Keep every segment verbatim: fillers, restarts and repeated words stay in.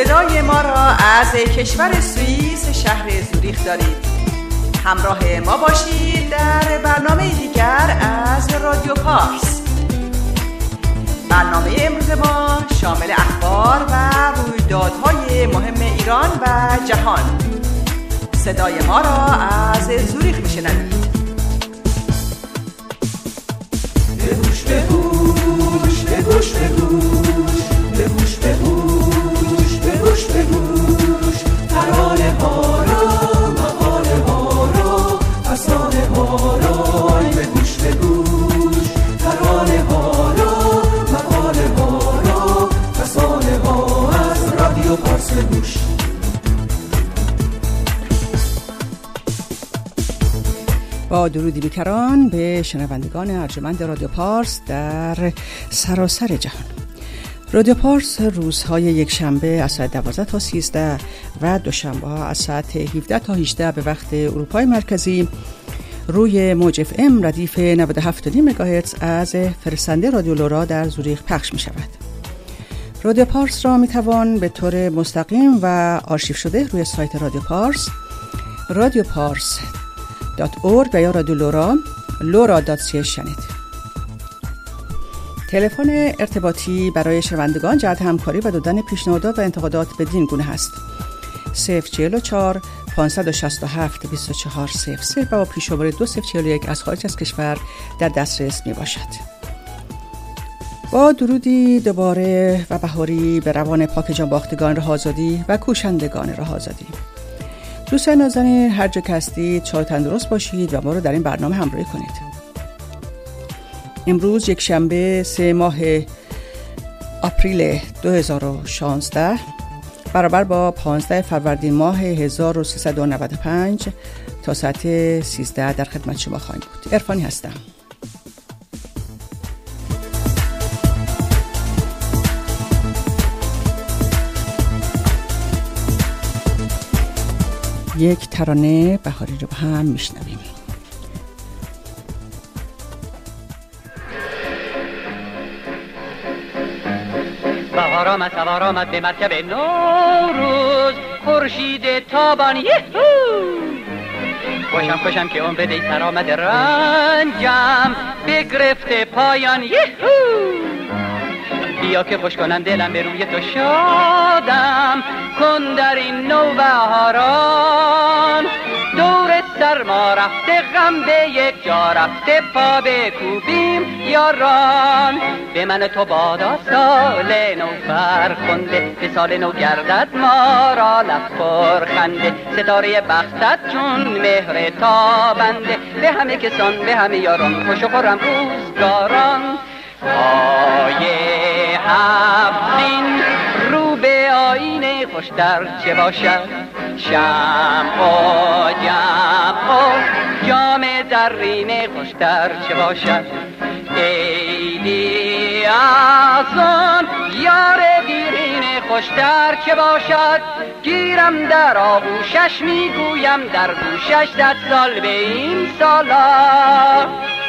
صدای ما را از کشور سوئیس شهر زوریخ دارید. همراه ما باشید در برنامه دیگر از رادیو پارس. برنامه امروز ما شامل اخبار و رویدادهای مهم ایران و جهان. صدای ما را از زوریخ میشنوید. بگوش بگوش بگوش بگوش بگوش بگوش بگوش بگوش ترانه ها را مقاله ها را افسانه ها را بگوش بگوش ترانه ها را مقاله ها را افسانه ها از رادیو پارس بگوش. با درودی بیکران به شنوندگان ارجمند رادیو پارس در سراسر جهان. رادیو پارس روزهای یک شنبه از ساعت دوازده تا سیزده و دوشنبه ها از ساعت هفده تا هجده به وقت اروپای مرکزی روی موج اف ام ردیف نود و هفت و نیم مگاهرتز از فرستنده رادیو لورا در زوریخ پخش می شود. رادیو پارس را می توان به طور مستقیم و آرشیو شده روی سایت رادیو پارس رادیو پارس دات اورگ و یا رادیو لورا لورا دات سی شنید. تلفن ارتباطی برای شنوندگان جهت همکاری و دادن پیشنهادات و انتقادات بدین گونه هست: صفر چهل و چهار پانصد و شصت و هفت بیست و چهار صفر صفر و با پیش‌شماره دو صفر چهل و یک از خارج از کشور در دسترس می باشد. با درودی دوباره و بهاری به روان پاک جانباختگان راه آزادی و کوشندگان راه آزادی. دوستان نازنین، هر جا که هستید شاد تندرست باشید و ما رو در این برنامه همراهی کنید. امروز یک شنبه سه ماه آپریل دو هزار و شانزده برابر با پانزده فروردین ماه هزار و سیصد و نود و پنج تا ساعت سیزده در خدمت شما خواهیم بود. عرفانی هستم. یک ترانه بهاری رو هم میشنویم. بهار آمد، سوار آمد به مرکب نوروز، خورشید تابان یهو. خوشم خوشم که عمر دی سر آمد رنجم بگرفته پایان یهو. بیا که خوش کنم دلم به روی تو شادم کن در این نوبهاران. دور سرما رفته غم به یک جا رفته پا بکوبیم یاران. به من تو بادا سال نو فرخنده به سال نو گردد ما را لب پرخنده. ستاره بختت چون مهر تابنده به همه کسان به همه یاران خوش و خرم روزگاران. پای هفتین رو به آینه خوشتر چه باشد شمع و جمع و جام زرینه خوشتر چه باشد. عیدی از آن یار دیرینه خوشتر چه باشد. گیرم در آغوشش میگویم در گوشش صد سال به این سالا.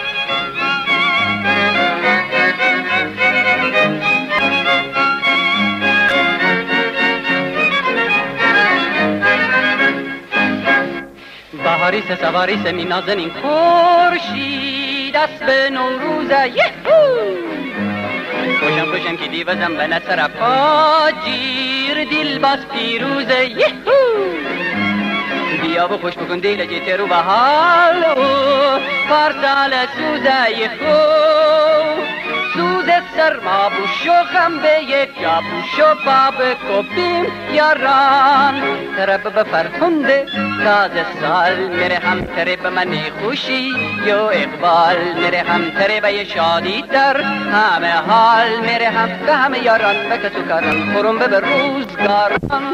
بهاریس سواریس می نازنین خورشید است به نوروزه یهو. خوشم خوشم که دیوزم به نصر پاجیر دل باز پیروزه یهو. بیا و خوش بکن دل جیت رو و حالو پارسال سوزه یهو. سوز سرما بوش و غم به یک جا بوش و باب کبیم یاران. طرف به فرخنده تازه سال میره هم تره به من خوشی یو اقبال میره هم تره به شادی در همه حال میره هم به همه یاران به کسو کارم خورم به روزگاران.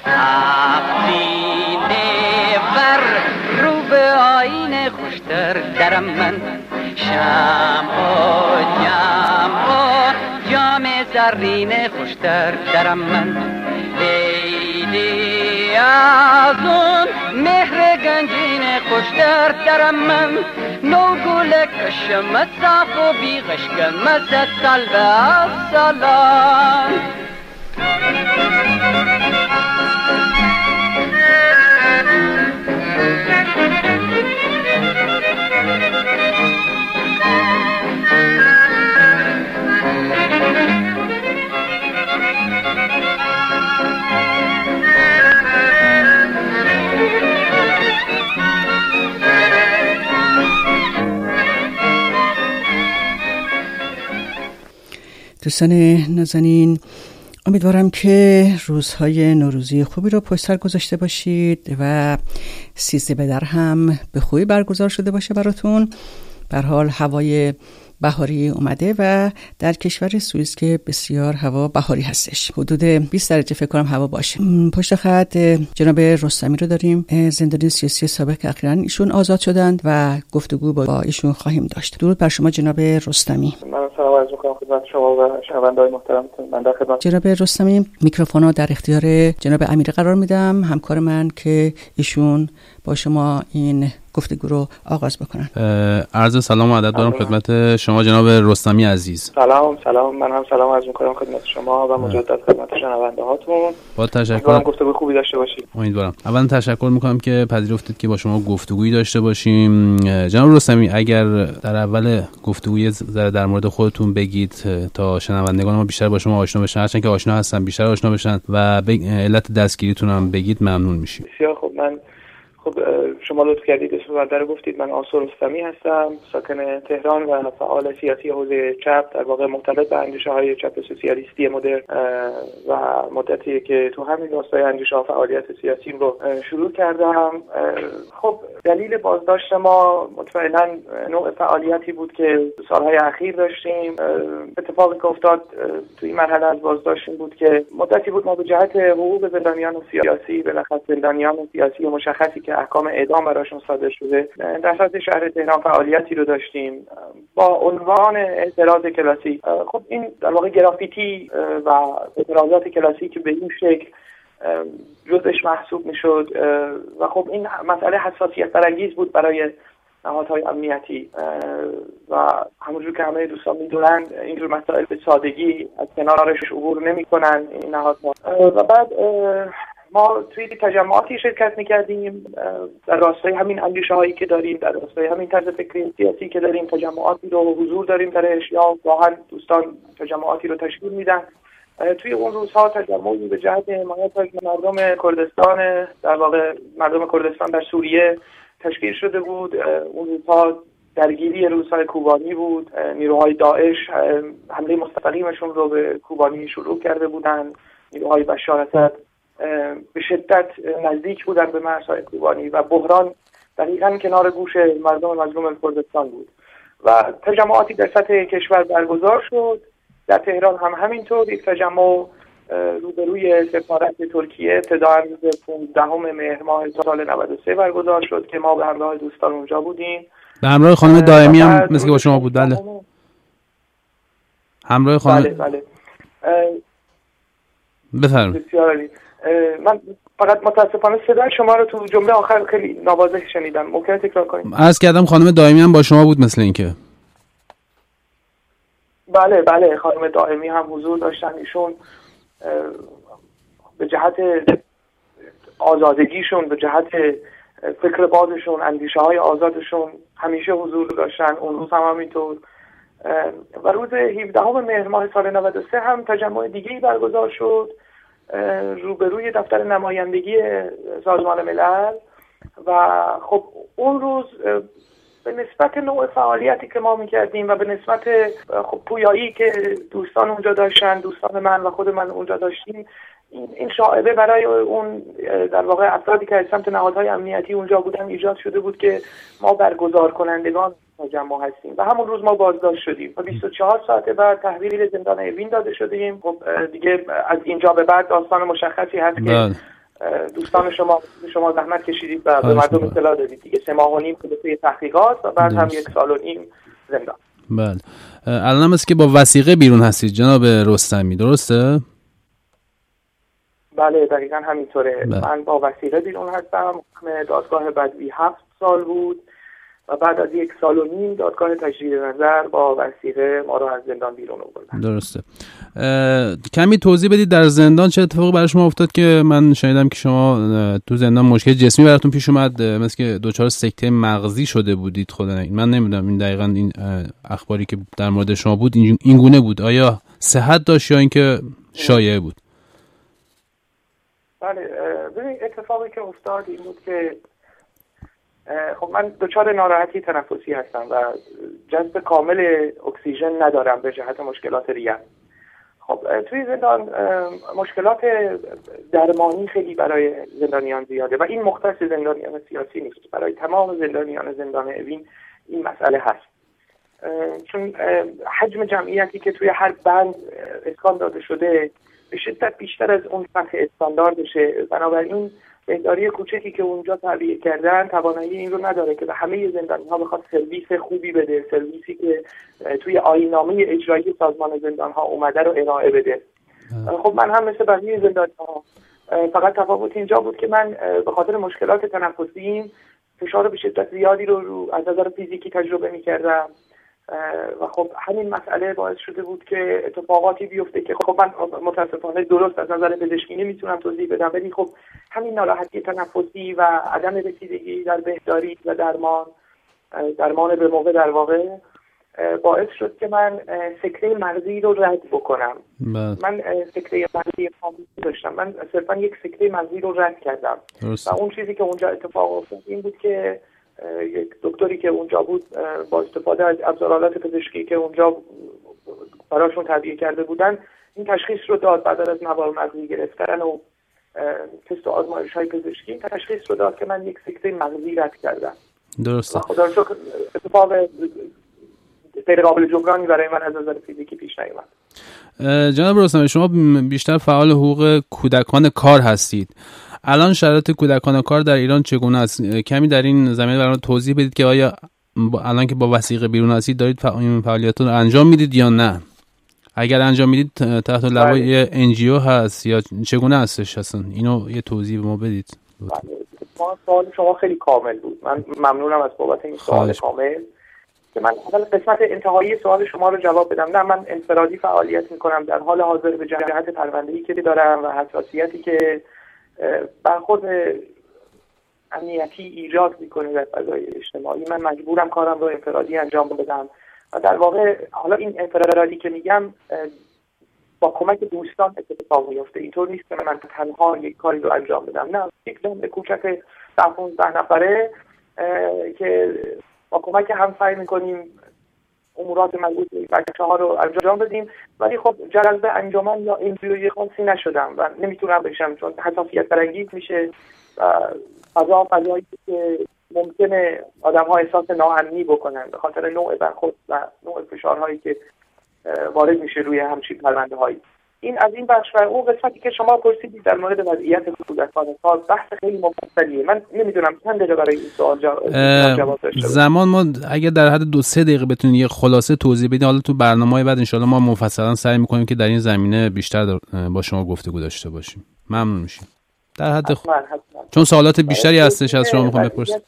هفتینه ور رو به آینه خوشتر درم من شمع و جمع و جام زرینه خوشتر درم من. عیدی از اون مهر گنجینه خوشتر درم من. نو گل کشم صاف و بی غشکم صد سال به سلام. دوستان نازنین، امیدوارم که روزهای نوروزی خوبی رو پشت سر گذاشته باشید و سیزده بدر هم به خوبی برگزار شده باشه براتون. به هر حال هوای بهاری اومده و در کشور سوئیس که بسیار هوا بهاری هستش، حدود بیست درجه فکر کنم هوا باشه. پشت خط جناب رستمی رو داریم، زندانی سیاسی سابق، اخیراً ایشون آزاد شدند و گفتگو با ایشون خواهیم داشت. درود بر شما جناب رستمی. من سلام عرض می‌کنم خدمت شما و شنونده‌های محترمتون. من در خدمت جناب رستمی. میکروفون رو در اختیار جناب امیری قرار میدم، همکار من، که ایشون با شما این گفتگو رو آغاز بکنن. عرض سلام و ادب دارم خدمت شما جناب رستمی عزیز. سلام سلام من هم سلام عرض می‌کنم خدمت شما و مجدد خدمت شنونده هاتون. با تشکر. امیدوارم گفتگو خوبی داشته باشید. امیدوارم. اولا تشکر می‌کنم که پذیرفتید که با شما گفتگویی داشته باشیم. جناب رستمی، اگر در اول گفتگوی ذره در مورد خودتون بگید تا شنوندگان ما بیشتر با شما آشنا بشن، هرچند که آشنا هستن بیشتر آشنا بشن، و علت دستگیریتون هم بگید ممنون میشیم. بسیار خوب. من خب شما لطف کردید اسم بنده رو گفتید. من آسور رستمی هستم، ساکن تهران و فعال سیاسی حوزه چپ، در واقع مختلط به اندیشه‌های چپ سوسیالیستی مدرن و مدتی که تو همین راستای اندیشه‌ها فعالیت سیاسی رو شروع کردم. خب دلیل بازداشت ما مطمئناً نوع فعالیتی بود که سالهای اخیر داشتیم. اتفاقی که افتاد تو این مرحله از بازداشت بود که مدتی بود ما به جهت حقوق زندانیان سیاسی، بالاخره زندانیان سیاسی مشخصی که احکام اعدام براشون صادر شده، در سطح شهر تهران فعالیتی رو داشتیم با عنوان اعتراض کلاسی. خب این در واقع گرافیتی و اعتراضات کلاسی که به این شکل جزش محسوب میشد و خب این مسئله حساسیت برانگیز بود برای نهادهای امنیتی و همونجور که همه دوستان میدونن اینجور مسائل به سادگی از کنارش عبور نمی‌کنن این نهادها. و بعد ما توی تجمعاتی شرکت می‌کردیم در راستای همین اندیشه‌هایی که داریم، در راستای همین طرز فکری سیاسی که داریم، تجمعاتی رو حضور داریم درش یا واقعا دوستان تجمعاتی رو تشکیل میدن. توی اون روزها تجمعی به جهت حمایت از مردم کردستان، در واقع مردم کردستان در سوریه تشکیل شده بود. اون روزها درگیری روس‌های کوبانی بود، نیروهای داعش حمله مستقیمشون رو به کوبانی شروع کرده بودند. نیروهای بشار اسد به شدت نزدیک بودن به مرزهای کوبانی و بحران دقیقاً کنار گوش مردم مظلوم کردستان بود و تجمعاتی در سطح کشور برگزار شد. در تهران هم همینطور یک تجمع روبروی سفارت ترکیه ابتداً روز پانزدهم مهر ماه سال نود و سه برگزار شد که ما به همراه دوستان اونجا بودیم. به همراه خانم دائمی هم مثل که با شما بود. بله همراه خانم. بله بله بفرمایید. بسیار عالی. من فقط متاسفانه صدای شما رو تو جمله آخر خیلی ناواضح شنیدم. ممکنه تکرار کنید؟ عرض کردم خانم دائمی هم با شما بود مثل اینکه. بله بله خانم دائمی هم حضور داشتن. ایشون به جهت آزادگیشون، به جهت فکر بازشون، اندیشه های آزادشون همیشه حضور داشتن. اون روز هم همینطور. و روز هفدهم مهر ماه سال نود و سه هم تجمع دیگه‌ای برگزار شد روبروی دفتر نمایندگی سازمان ملل و خب اون روز به نسبت نوع فعالیتی که ما میکردیم و به نسبت خب پویایی که دوستان اونجا داشتن، دوستان من و خود من اونجا داشتیم، این شائبه برای اون در واقع افرادی که از سمت نهادهای امنیتی اونجا بودن ایجاد شده بود که ما برگزار کنندگان تجمع هستیم و همون روز ما بازداشت شدیم و بیست و چهار ساعت بعد تحویل زندان اوین داده شدیم. خب دیگه از اینجا به بعد داستان مشخصی هست که دوستان شما شما زحمت کشیدید و به مردم اطلاع دادید دیگه. سه ماه و نیم طی تحقیقات و بعد هم یک سال و نیم زندان. بله. الان هم است که با وثیقه بیرون هستید جناب رستمی، درسته؟ بله دقیقاً همینطوره. بله. من با وثیقه بیرون هستم. حکم دادگاه بدوی هفت سال بود و بعد از یک سال و نیم دادگاه تجدید نظر با وثیقه ما رو از زندان بیرون آوردن. درسته. کمی توضیح بدید در زندان چه اتفاقی برای شما افتاد که من شنیدم که شما تو زندان مشکل جسمی براتون پیش اومد، مثل که دچار سکته مغزی شده بودید. خدا نکنه، من نمیدونم این دقیقاً این اخباری که در مورد شما بود این گونه بود، آیا صحت داشت یا اینکه شایعه بود؟ بله، ببین اتفاقی که افتاد این بود که خب من دچار ناراحتی تنفسی هستم و جذب کامل اکسیژن ندارم به جهت مشکلات ریه. خب توی زندان مشکلات درمانی خیلی برای زندانیان زیاده و این مختص زندانیان سیاسی نیست، برای تمام زندانیان زندان اوین این مسئله هست، چون حجم جمعیتی که توی هر بند اسکان داده شده به شدت بیشتر از اون سطح استانداردشه. بنابراین بهداری کوچکی که اونجا تعبیه کردن توانایی این رو نداره که به همه زندانی‌ها بخواد سرویس خوبی بده، سرویسی که توی آیین‌نامه اجرایی سازمان زندان‌ها اومده رو ارائه بده. خب من هم مثل بقیه زندانی‌ها، فقط تفاوت اینجا بود که من به خاطر مشکلات تنفسیم فشار به شدت زیادی رو, رو از نظر فیزیکی تجربه می‌کردم و خب همین مسئله باعث شده بود که اتفاقاتی بیفته که خب من متاسفانه درست از نظر پزشکی نمیتونم توضیح بدم، ولی خب همین ناراحتی تنفسی و عدم رسیدگی در بهداری و درمان درمان به موقع در واقع باعث شد که من سکته مغزی رو رد بکنم. بس. من سکته مغزی کامل داشتم، من صرفا یک سکته مغزی رو رد کردم درست. و اون چیزی که اونجا اتفاق افتاد این بود که یک دکتری که اونجا بود با استفاده از ابزارالات پزشکی که اونجا براشون تعبیه کرده بودن این تشخیص رو داد. بعد از نوار مغزی گرفتن و تست و آزمایش های پزشکی تشخیص رو داد که من یک سکته مغزی رد کردم. درسته. خدا رو شکر اتفاق غیر قابل جبرانی برای من از نظر فیزیکی پیش نیامد. جناب رستمی، شما بیشتر فعال حقوق کودکان کار هستید. الان شرایط کودکان کار در ایران چگونه است؟ کمی در این زمینه برام توضیح بدید که آیا الان که با وثیقه بیرون هستید دارید این فعالیتاتون رو انجام میدید یا نه؟ اگر انجام میدید تحت لوای ان جی او هست یا چگونه هستش اصلا؟ اینو یه توضیح به ما بدید. سوال شما خیلی کامل بود. من ممنونم از بابت این سوال کامل که من اول قسمت انتهایی سوال شما رو جواب بدم. نه، من انفرادی فعالیت میکنم در حال حاضر به جهت پرونده‌ای که دارم و حساسیتی که برخورد امنیتی ایجاد میکنه در فضای اجتماعی من مجبورم کارم رو انفرادی انجام بدم و در واقع حالا این انفرادی که میگم با کمک دوستان اتفاق میفته. اینطور نیست که من تنها یک کاری رو انجام بدم، نه، یک جمع کوچک ده پانزده نفره که با کمک هم سعی میکنیم امورات مربوط به بچه‌ها رو انجام بدیم، ولی خب جذب انجمن یا انجیوی خاصی نشدم و نمیتونم بشم چون حساسیت برانگیز میشه و فضا فضایی که ممکنه آدم‌ها احساس ناامنی بکنن به خاطر نوع برخورد و نوع فشارهایی که وارد میشه روی همچین پرونده‌هایی. این از این بخش. و اون قسمتی که شما پرسیدید در مورد وضعیت کودکان کار بحث خیلی مفصلیه. من نمیدونم چند دقیقه برای این سوال جواب داشته زمان ما اگه در حد دو سه دقیقه بتونید یه خلاصه توضیح بدید، حالا تو برنامه‌های بعد انشالله ما مفصلا سعی می‌کنیم که در این زمینه بیشتر با شما گفتگو داشته باشیم. ممنون میشیم. در حد خ... چون سوالات بیشتری هستش از شما می‌خوام بپرسم.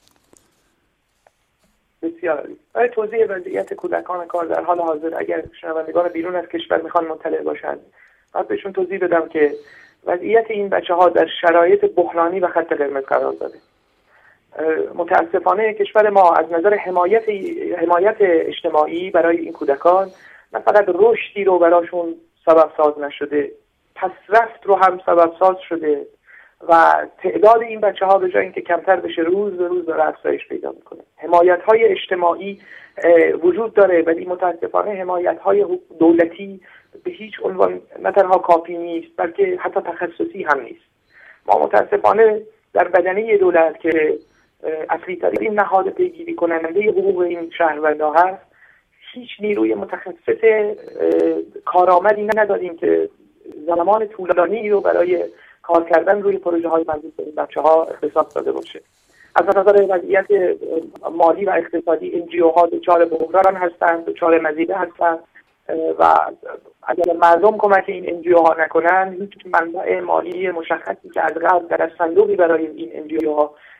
بسیار عالی. برای توضیح وضعیت کودکان کار در حال حاضر اگر شنوندگان بیرون از کشور میخوان مطلع باشند، بعد بهشون توضیح بدم که وضعیت این بچه‌ها در شرایط بحرانی و خط قرمز قرار داده. متاسفانه کشور ما از نظر حمایت حمایت اجتماعی برای این کودکان نه فقط رشدی رو براشون سبب ساز نشده، پسرفت رو هم سبب ساز شده و تعداد این بچه‌ها به جای اینکه کمتر بشه روز به روز داره افزایش پیدا میکنه. حمایت‌های اجتماعی وجود داره ولی متاسفانه حمایت‌های دولتی به هیچ عنوان نه تنها کافی نیست بلکه حتی تخصصی هم نیست. ما متاسفانه در بدنه دولت که اصلی ترین نهاد پیگیری کننده حقوق این شهروندان هست هیچ نیروی متخصص کارآمدی نداریم که زمان طولانی رو برای کار کردن روی پروژه های مربوط به بچه‌ها اختصاص داده باشه. از نظر وضعیت مالی و اقتصادی ان جی او ها دچار بحران هستند، دچار مزیده هستند و اگر مردم کمک این ان جی او ها نکنن هیچ منبع مالی مشخصی که از قبل در صندوقی برای این ان جی او ها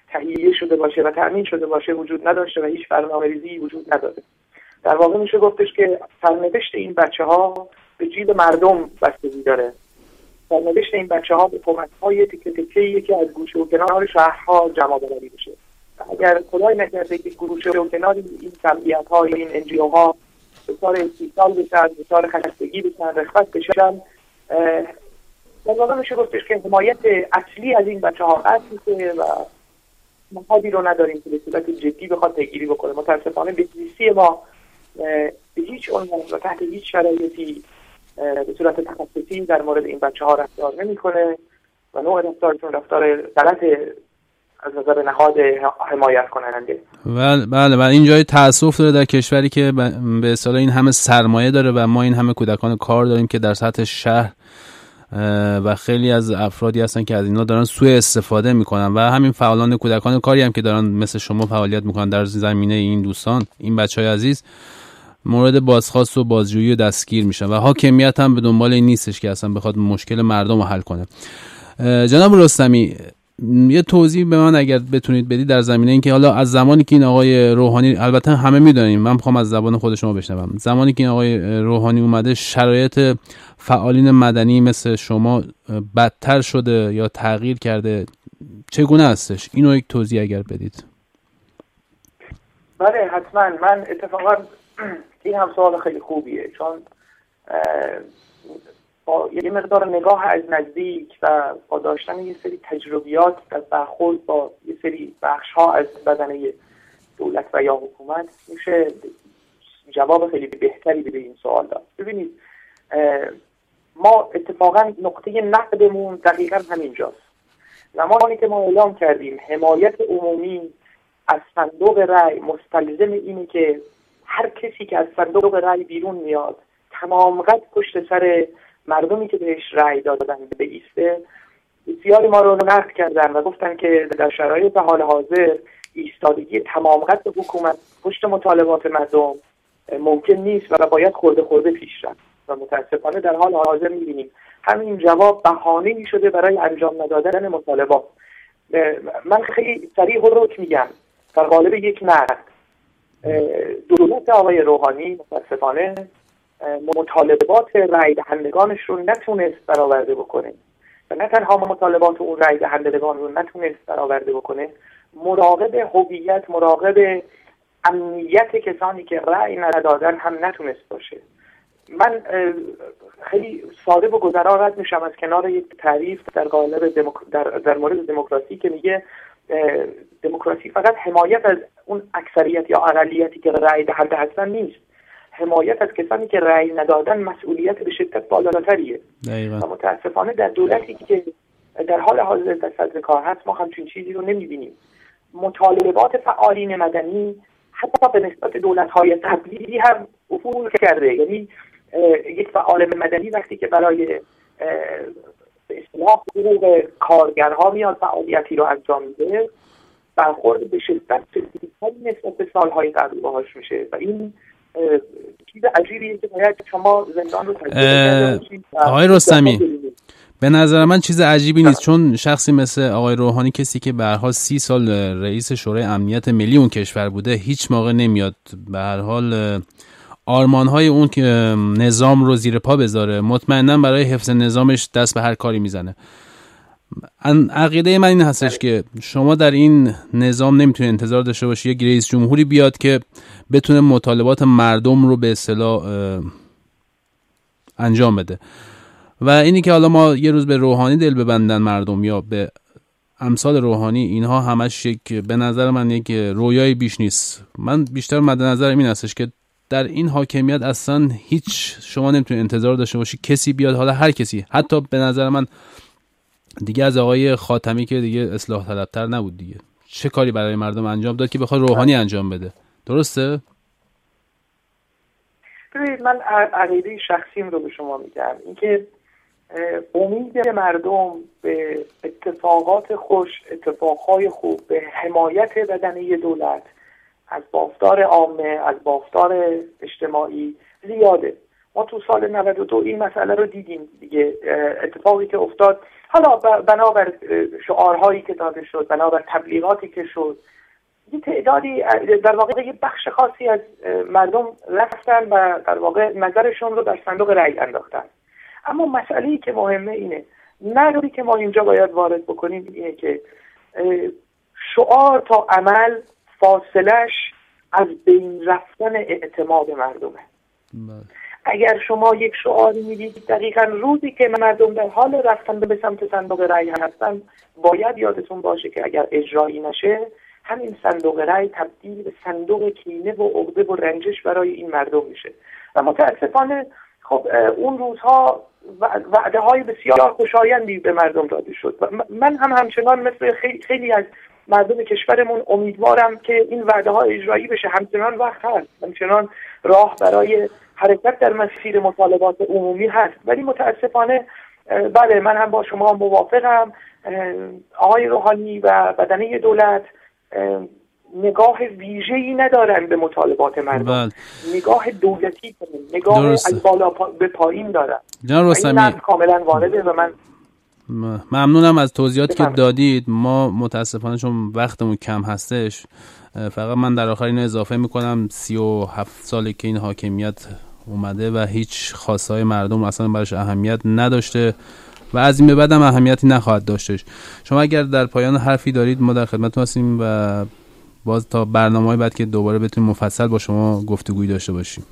تهیه شده باشه و تأمین شده باشه وجود نداشته و هیچ برنامه‌ریزی وجود نداره. در واقع میشه گفتش که سرنوشت این بچه‌ها به جیب مردم بستگی داره. سرنوشت این بچه‌ها به کمک‌های تیکه تیکه‌ای که از گوشه و کنار شهرها جمع آوری بشه. اگر خدای نکرده که گوشه و کنار این جمعیت‌ها، این ان جی او ها به کار استیصال بشن، به کار خستگی بشن، رخوت بشن، در واقع میشه گفتش که حمایت اصلی از این بچه‌ها قطع میشه و مفادی رو نداریم که به صورت جدی بخواد پیگیری بکنه. متاسفانه بهزیستی ما به هیچ عنوان و تحت هیچ شرایطی به صورت تخصصی در مورد این بچه‌ها رفتار نمی‌کنه و نوع رفتارشون رفتار غلط از نظر نهاد حمایت کننده. بله بله و این جای تأسف داره در کشوری که به اصطلاح این همه سرمایه داره و ما این همه کودکان کار داریم که در سطح شهر و خیلی از افرادی هستن که از اینا دارن سوء استفاده میکنن و همین فعالان کودکان کاری هم که دارن مثل شما فعالیت میکنن در زمینه این دوستان، این بچهای عزیز مورد بازخواست و بازجویی و دستگیر میشن و حاکمیت هم به دنبال این نیستش که اصلا بخواد مشکل مردم رو حل کنه. جناب رستمی یه توضیح به من اگر بتونید بدید در زمینه این که حالا از زمانی که این آقای روحانی، البته همه میدونیم، من میخوام از زبان خود شما بشنوم، زمانی که این آقای روحانی اومده شرایط فعالین مدنی مثل شما بدتر شده یا تغییر کرده، چگونه هستش؟ اینو یک توضیح اگر بدید. بله حتما. من اتفاقا این هم سوال خیلی خوبیه، چون با یه مقدار نگاه از نزدیک و با داشتن یه سری تجربیات در برخورد با یه سری بخش‌ها از بدنه دولت و یا حکومت میشه جواب خیلی بهتری به این سوال داد. ببینید ما اتفاقا نقطه نقدمون دقیقا همینجاست. زمانی که ما اعلام کردیم حمایت عمومی از صندوق رای مستلزم اینه که هر کسی که از صندوق رای بیرون میاد تمام قد پشت سر مردمی که بهش رای دادن بایسته، بسیاری ما رو نقد کردن و گفتن که در شرایط حال حاضر ایستادگی تمام قد حکومت پشت مطالبات مردم ممکن نیست و باید خورده خورده پیش رفت و متاسفانه در حال حاضر می‌بینیم همین جواب بهانه‌ای شده برای انجام ندادن مطالبات. من خیلی صریح و روک میگم در قالب یک نقد، دولت آقای روحانی متاسفانه مطالبات رای دهندگانش رو نتونست برآورده بکنه و نه تنها مطالبات اون رای دهندگان رو نتونست برآورده بکنه، مراقب هویت، مراقب امنیت کسانی که رای ندادن هم نتونست باشه. من خیلی ساده و گذرا رد میشم از کنار یک تعریف در قالب دموک... در, در مورد دموکراسی که میگه دموکراسی فقط حمایت از اون اکثریت یا اقلیتی که رای دهنده هستن نیست، حمایت از کسانی که رأی ندادن مسئولیت به شدت بالاتریه. و متاسفانه در دولتی که در حال حاضر در صدر کار هست ما همچین چیزی رو نمی‌بینیم. مطالبات فعالین مدنی حتی به نسبت دولت‌های قبلی هم افول کرده. یعنی یک فعال مدنی وقتی که برای به اصطلاح حقوق کارگرها میاد فعالیتی رو انجام میده، برخورد به شدت شدیدتری نسبت به سال‌های قبل باهاش میشه و این چیز عجیبیه که باید شما زندان رو تجربه کرده باشید. آقای رستمی به نظر من چیز عجیبی نیست، چون شخصی مثل آقای روحانی، کسی که به هر حال سی سال رئیس شورای امنیت ملی اون کشور بوده، هیچ موقع نمیاد به هر حال آرمان‌های اون که نظام رو زیر پا بذاره. مطمئناً برای حفظ نظامش دست به هر کاری میزنه. عقیده من این هستش که شما در این نظام نمیتونید انتظار داشته باشی یک رئیس جمهوری بیاد که بتونه مطالبات مردم رو به اصطلاح انجام بده و اینی که حالا ما یه روز به روحانی دل ببندن مردم یا به امثال روحانی، اینها همش یک به نظر من یک رویای بیش نیست. من بیشتر مد نظرم این هستش که در این حاکمیت اصلا هیچ شما نمیتونید انتظار داشته باشی کسی بیاد، حالا هر کسی، حتی به نظر من دیگه از آقای خاتمی که دیگه اصلاح طلبتر نبود دیگه، چه کاری برای مردم انجام داد که بخواد روحانی انجام بده؟ درسته؟ ببینید من عقیده شخصیم رو به شما میگم، اینکه امید مردم به اتفاقات خوش، اتفاقهای خوب، به حمایت بدنه دولت از بافتار عامه، از بافتار اجتماعی زیاده. ما تو سال نود و دو این مسئله رو دیدیم دیگه. اتفاقی که افتاد، حالا بنابر شعارهایی که داده شد، بنابر تبلیغاتی که شد، یه تعدادی در واقع یه بخش خاصی از مردم رفتن و در واقع نظرشون رو در صندوق رأی انداختن. اما مسئله‌ای که مهمه اینه، نظری که ما اینجا باید وارد بکنیم اینه که شعار تا عمل فاصلش از بین رفتن اعتماد مردمه. اگر شما یک شعاری میدید، دقیقاً روزی که مردم در حال رفتن به سمت صندوق رأی هستن، باید یادتون باشه که اگر اجرایی نشه، همین صندوق رأی تبدیل به صندوق کینه و عقده و رنجش برای این مردم میشه. و متاسفانه خب اون روزها وعده های بسیار خوشایندی به مردم داده شد و من هم همچنان مثل خیلی, خیلی از مردم کشورمون امیدوارم که این وعده ها اجرایی بشه. همچنان وقت هست، همچنان راه برای حرکت در مسیر مطالبات عمومی هست، ولی متاسفانه بله، من هم با شما موافقم. آقای روحانی و بدنه دولت نگاه ویژه‌ای ندارن به مطالبات مردم. بل. نگاه دولتی کنن، نگاه درسته. از بالا پا... به پایین دارن. جناب رستمی کاملا وارده و من ممنونم از توضیحاتی که دادید. ما متاسفانه چون وقتمون کم هستش، فقط من در آخر اینو اضافه میکنم سی و هفت ساله که این حاکمیت اومده و هیچ خواستهای مردم اصلا براش اهمیت نداشته و از این به بعد هم اهمیتی نخواهد داشتش. شما اگر در پایان حرفی دارید ما در خدمتتون هستیم و باز تا برنامه‌های بعد که دوباره بتونیم مفصل با شما گفتگویی داشته باشیم.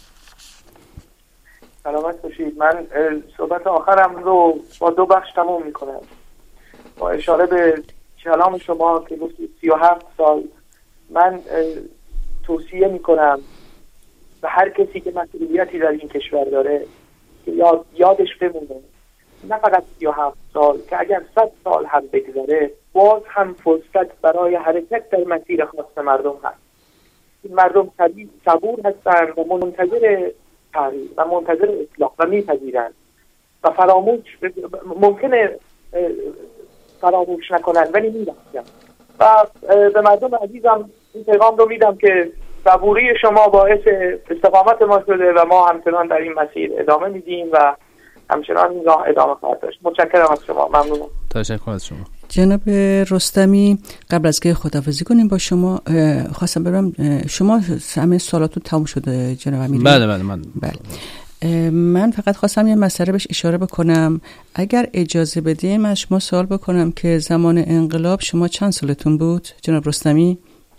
سلامت باشید. من صحبت آخرم رو با دو بخش تموم میکنم. با اشاره به کلام شما که گفتید سی و هفت سال، من توصیه میکنم به هر کسی که مسئولیتی در این کشور داره که یاد یادش بمونه، نه فقط سی و هفت سال، که اگر صد سال هم بگذره باز هم فرصت برای حرکت در مسیر خواست مردم هست. این مردم صبور هستند و منتظر تغییر و منتظر اصلاح و میپذیرند و فراموش ممکنه فراموش نکنن ولی می‌دونن. و به مردم عزیزم این پیغام رو میدم که صبوری شما باعث استقامت ما شده و ما همچنان در این مسیر ادامه میدیم و همچنان این راه ادامه خواهد داشت. متشکرم از شما. ممنونم. تشکر از شما. جناب رستمی، قبل از که خداحافظی کنیم با شما، خواستم ببینم شما همه سوالاتون تموم شده جناب امیری؟ بله بله من بله. من فقط خواستم یه مسئله بهش اشاره بکنم. اگر اجازه بدیم از شما سوال بکنم که زمان انقلاب شما چند سالتون بود جناب رستمی؟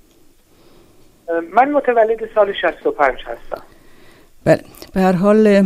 من متولد سال شصت و پنج هستم. بله، به هر حال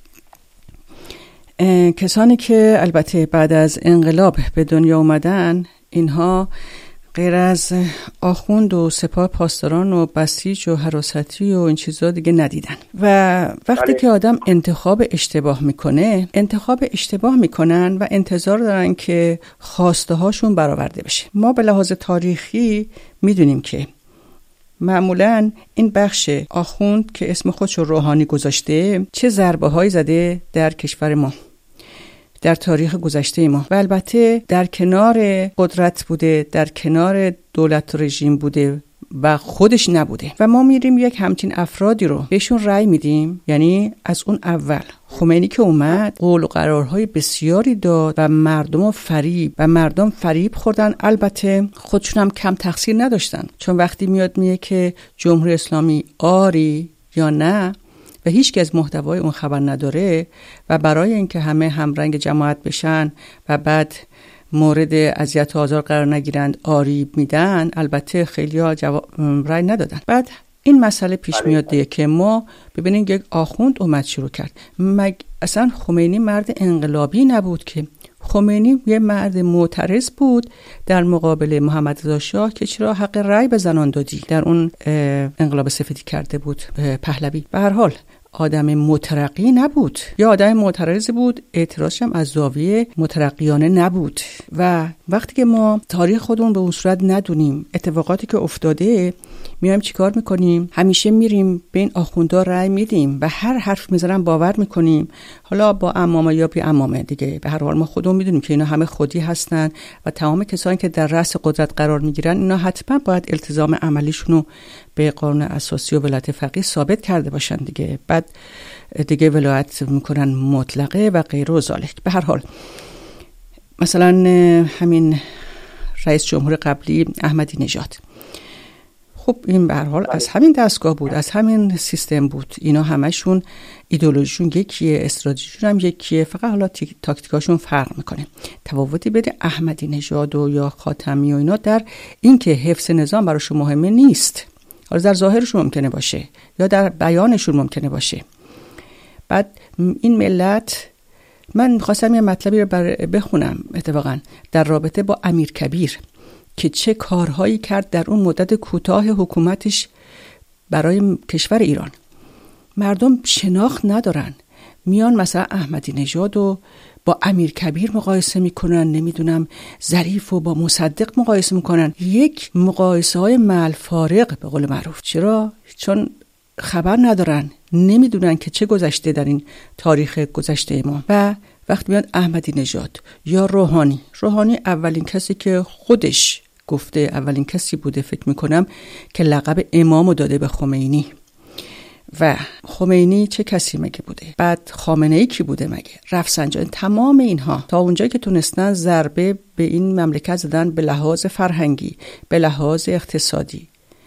کسانی که البته بعد از انقلاب به دنیا اومدن، اینها غیر از آخوند و سپاه پاسداران و بسیج و حراستی و این چیزا دیگه ندیدن و وقتی بله. که آدم انتخاب اشتباه میکنه، انتخاب اشتباه میکنن و انتظار دارن که خواسته هاشون برآورده بشه. ما به لحاظ تاریخی میدونیم که معمولاً این بخش آخوند که اسم خودش رو روحانی گذاشته چه ضربه هایی زده در کشور ما، در تاریخ گذشته ما، و البته در کنار قدرت بوده، در کنار دولت و رژیم بوده و خودش نبوده و ما میریم یک همچین افرادی رو بهشون رأی میدیم. یعنی از اون اول خمینی که اومد قول و قرارهای بسیاری داد و مردم فریب و مردم فریب خوردن. البته خودشون هم کم تقصیر نداشتن، چون وقتی میاد میگه که جمهوری اسلامی آری یا نه و هیچ که از محتوای اون خبر نداره و برای اینکه همه همرنگ جماعت بشن و بعد مورد اذیت و آزار قرار نگیرند آری میدن، البته خیلی ها جواب رای ندادن. بعد این مسئله پیش میاد دیگه که ما ببینیم یک آخوند اومد شروع کرد. مگ اصلا خمینی مرد انقلابی نبود که؟ خمینی یه مرد معترض بود در مقابل محمد رضا شاه که چرا حق رای به زنان دادی، در اون انقلاب سفیدی کرده بود پهلوی. به هر حال آدم مترقی نبود یا آدم معترض بود، اعتراضش هم از زاویه مترقیانه نبود. و وقتی که ما تاریخ خودمون به اون صورت ندونیم، اتفاقاتی که افتاده میایم چیکار میکنیم؟ همیشه میریم به این آخوندا رأی میدیم و هر حرف میذارن باور میکنیم، حالا با عمامه یا بی عمامه دیگه. به هر حال ما خودمون میدونیم که اینا همه خودی هستن و تمام کسانی که در رأس قدرت قرار میگیرن اینا حتما باید التزام عملیشونو به قانون اساسی و ولایت فقیه ثابت کرده باشن دیگه. بعد دیگه ولایت میکنن مطلقه و غیر و ذالک. به هر حال مثلا همین رئیس جمهور قبلی احمدی نژاد، خب این به هر حال از همین دستگاه بود، از همین سیستم بود. اینا همشون ایدئولوژیشون یکیه، استراتژیشون هم یکیه، فقط حالا تاکتیکاشون فرق میکنه. تفاوتی بین احمدی نژاد و یا خاتمی و اینا در این که حفظ نظام براشون مهمه نیست. حالا در ظاهرشون ممکنه باشه یا در بیانشون ممکنه باشه. بعد این ملت، من خواستم یه مطلبی رو بخونم اتفاقا در رابطه با امیرکبیر که چه کارهایی کرد در اون مدت کوتاه حکومتش برای کشور ایران. مردم شناخت ندارن، میان مثلا احمدی نژاد و با امیرکبیر مقایسه میکنن، نمیدونم ظریف و با مصدق مقایسه میکنن. یک مقایسه های ملفارق به قول معروف. چرا؟ چون خبر ندارن، نمیدونن که چه گذشته در این تاریخ گذشته ما. و وقتی میاد احمدی نژاد یا روحانی، روحانی اولین کسی که خودش گفته، اولین کسی بوده فکر میکنم که لقب امامو داده به خمینی. و خمینی چه کسی مگه بوده؟ بعد خامنه‌ای کی بوده مگه؟ رفسنجانی. تمام اینها تا اونجایی که تونستن ضربه به این مملکت زدن به لحاظ فرهنگی، به لحاظ اقتصادی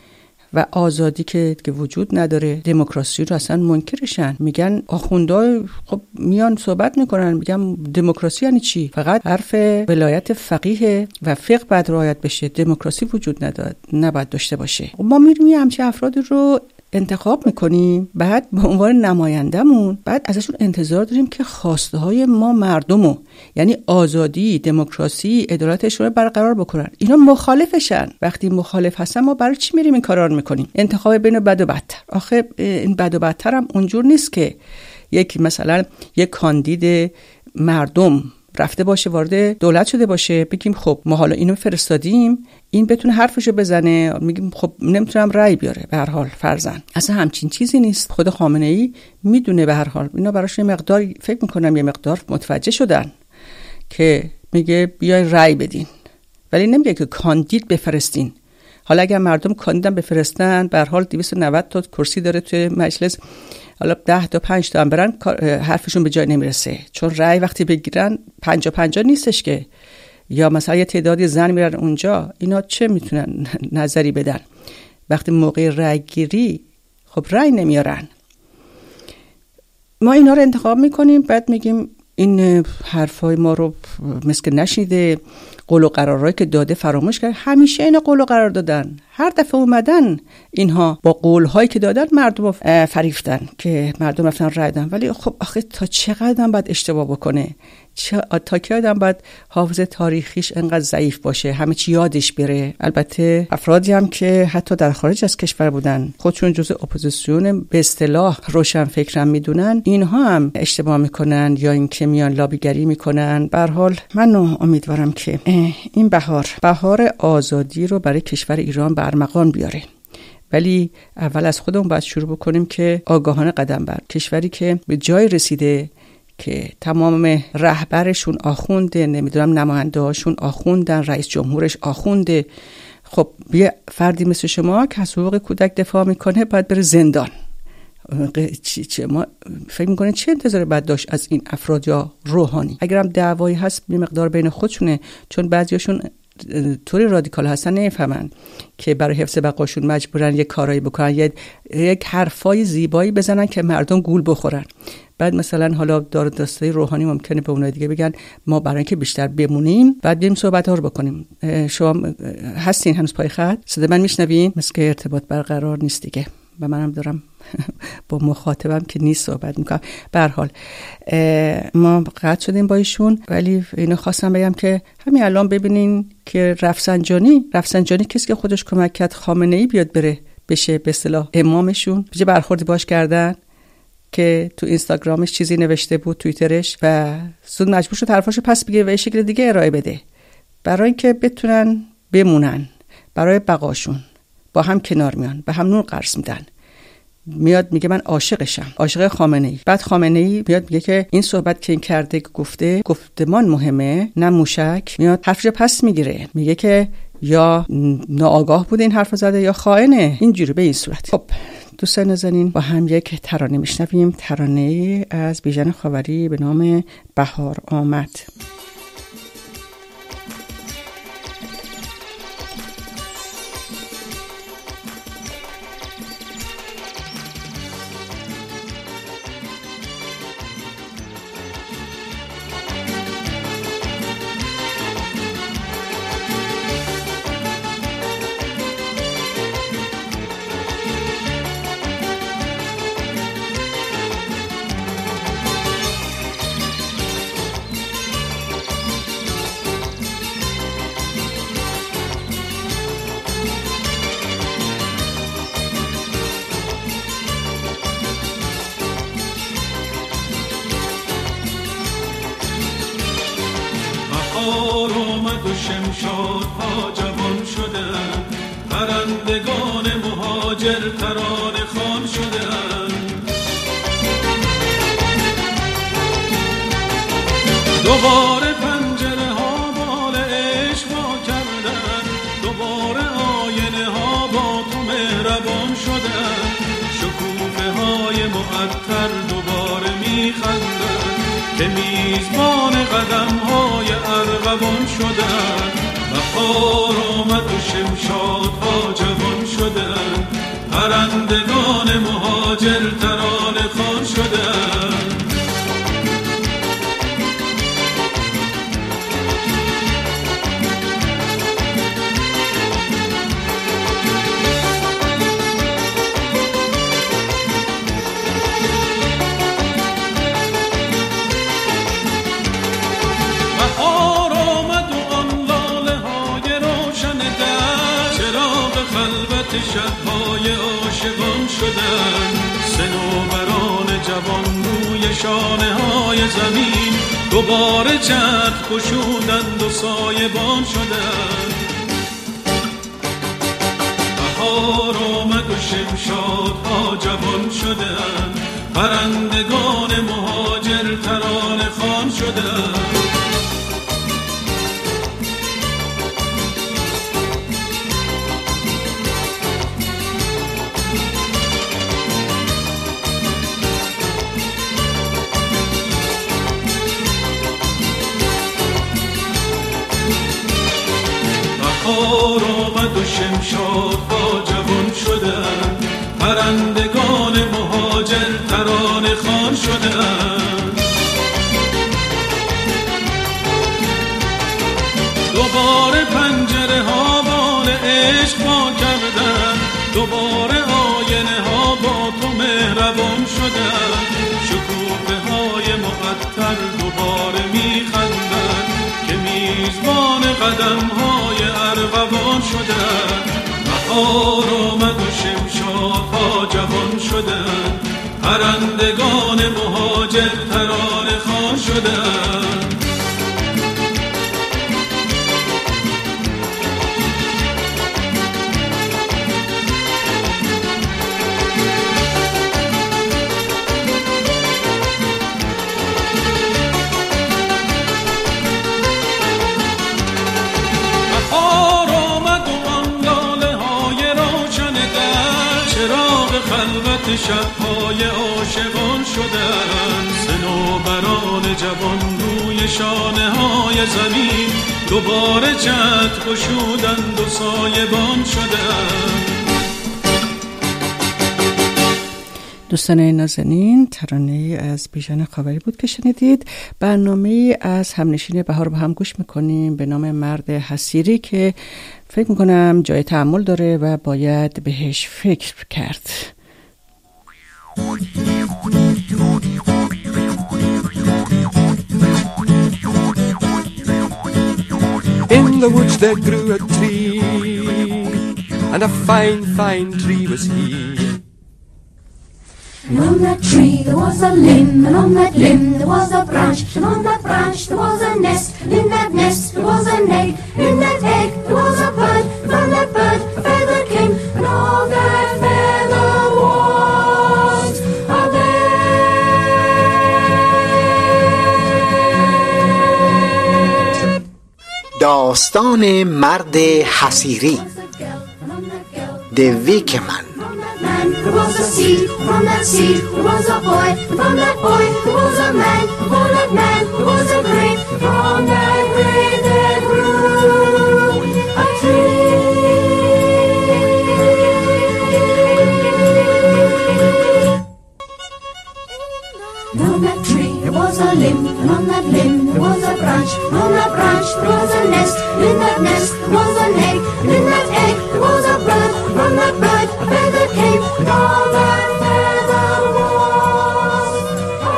و آزادی که وجود نداره. دموکراسی رو اصلا منکرشن، میگن آخوندهای خب میان صحبت میکنن، میگن دموکراسی یعنی چی؟ فقط حرف ولایت فقیه و فقه باید رعایت بشه، دموکراسی وجود نداد نباید داشته باشه. ما میریم یه همچین افرادی رو انتخاب میکنیم، بعد به عنوان نمایندمون بعد ازشون انتظار داریم که خواسته های ما مردمو، یعنی آزادی، دموکراسی، عدالتشون رو برقرار بکنن. اینا مخالفشن. وقتی مخالف هستن ما برای چی میریم این کارا رو میکنیم؟ انتخاب بین بد و بدتر. آخه این بد و بدتر هم اونجور نیست که یکی مثلا یک کاندید مردم رفته باشه وارد دولت شده باشه بگیم خب ما حالا اینو فرستادیم این بتونه حرفشو بزنه، میگیم خب نمیتونم رأی بیاره. به هر حال فرضاً اصلا همچین چیزی نیست. خود خامنه ای میدونه، به هر حال اینا براش یه مقدار فکر میکنم یه مقدار متوجه شدن که میگه بیاین رأی بدین، ولی نمیگه که کاندید بفرستین. حالا اگر مردم کاندیدم بفرستن، به هر حال دویست و نود تا کرسی داره توی مجلس، حالا ده تا پنج تا هم برن حرفشون به جای نمیرسه، چون رأی وقتی بگیرن پنجا پنجا نیستش که، یا مثلا یه تعدادی زن میرن اونجا، اینا چه میتونن نظری بدن وقتی موقع رأی گیری خب رأی نمیارن. ما اینا رو انتخاب میکنیم، بعد میگیم این حرفای ما رو مثل نشیده، قول و قرارهایی که داده فراموش کرد. همیشه اینا قول و قرار دادن، هر دفعه اومدن اینها با قولهایی که دادن مردم فریفتن که مردم رفتن رای دادن. ولی خب آخه تا چقدر باید اشتباه بکنه؟ تا کی آدم باید حافظه تاریخیش انقدر ضعیف باشه، همه چی یادش بره؟ البته افرادی هم که حتی در خارج از کشور بودن، خودشون جزء اپوزیسیون به اصطلاح روشن فکرم میدونن، اینها هم اشتباه میکنن یا اینکه میان لابیگری میکنن. به هر حال من امیدوارم که این بهار بهار آزادی رو برای کشور ایران به ارمغان بیاره. ولی اول از خودمون باید شروع بکنیم که آگاهانه قدم بر کشوری که به جای رسیده که تمام رهبرشون آخونده، نمیدونم نماینده هاشون آخوندن، رئیس جمهورش آخونده. خب یه فردی مثل شما که از حقوق کودک دفاع میکنه باید بره زندان. چی چی ما فکر میکنه چه انتظاری باید داشت از این افراد یا روحانی؟ اگرم دعوایی هست یه مقدار بین خودشونه، چون بعضیاشون طوری رادیکال هستن نمیفهمن که برای حفظ بقاشون مجبورن یک کارایی بکنن، یک حرفای زیبایی بزنن که مردم گول بخورن. بعد مثلا حالا دار دسته روحانی ممکنه به اونای دیگه بگن ما برای اینکه بیشتر بمونیم بعد بریم صحبت ها رو بکنیم. شما هستین هنوز پای خط؟ صدا من میشنوین؟ مثل که ارتباط برقرار نیست دیگه و منم دارم با مخاطبم که نیست صحبت میکنم. به هر حال ما قطع شدیم با ایشون، ولی اینو خواستم بگم که همین الان ببینین که رفسنجانی رفسنجانی کسی که خودش کمک کرد خامنه ای بیاد بره بشه به اصطلاح امامشون، بجه برخوردی باش کردن که تو اینستاگرامش چیزی نوشته بود، توییترش، و زود مجبور شد طرفاشو پس بگیره و یه شکل دیگه ارائه بده برای اینکه بتونن بمونن، برای بقاشون، با هم کنار میان، به هم نور قرض میدن. میاد میگه من عاشقشم، عاشق خامنه‌ای. بعد خامنه‌ای میاد میگه که این صحبت که این کرده گفته گفتمان مهمه نه موشک. میاد حرفش پس میگیره، میگه که یا ناآگاه بوده این حرف زده یا خائنه. اینجوری به این صورت. خب دوستان نازنین با هم یک ترانه میشنویم، ترانه از بیژن خاوری به نام بهار آمد. بهار آمد و شمشادها جوان شدند، پرندگان مهاجر ترانه خوان شدند. دوباره پنجره ها بال عشق وا کردند، دوباره آینه ها با تو مهربان شدند. شکوفه های معطر دوباره میخندند که میزبان قدم های ارغوان شدند. بهار آمد و شمشادها جوان شدند، پرندگان مهاجر ترانه خوان شدند. شب‌های عاشقان شدند، صنوبران جوان روی شانه‌های زمین دوباره چتر گشودند و سایبان شدند. بهار آمد و شمشادها جوان شدند، پرندگان مهاجر ترانه خوان شدند. بهار آمد و شمشادها جوان شدند، پرندگان مهاجر ترانه خوان شدند. دوباره پنجره ها بال عشق وا کردند، دوباره آینه ها با تو مهربان شدند. شکوفه های معطر دوباره میخندند که میزبان قدم های ارغوان شدند. بهار آمد و شمشادها جوان شدند، پرندگان مهاجر ترانه خوان شدند. خلوت شب‌های عاشقان شدند، صنوبران جوان روی شانه‌های زمین دوباره چتر گشودند و سایبان شدند. دوستان نازنین، ترانه از بیژن خاوری بود که شنیدید. برنامه از همنشین بهار با هم گوش میکنیم به نام مرد حسیری که فکر میکنم جای تأمل داره و باید بهش فکر کرد. In the woods there grew a tree, and a fine, fine tree was he. And on that tree there was a limb, and on that limb there was a branch, and on that branch there was a nest, and in that nest there was an egg, and in that egg there was a bird, and from that bird a feather came, and داستان مرد حصیری The Wicker Man. There was a seed, from that seed there was a boy, from that boy there was a man, from that man there was a grain, from that grain there grew a tree. And on that tree there was a limb, and on that limb there was a branch, and on that branch there was a nest, and in that nest there was an egg, and in that egg there was a bird, and from that bird a feather came, and all that feather was a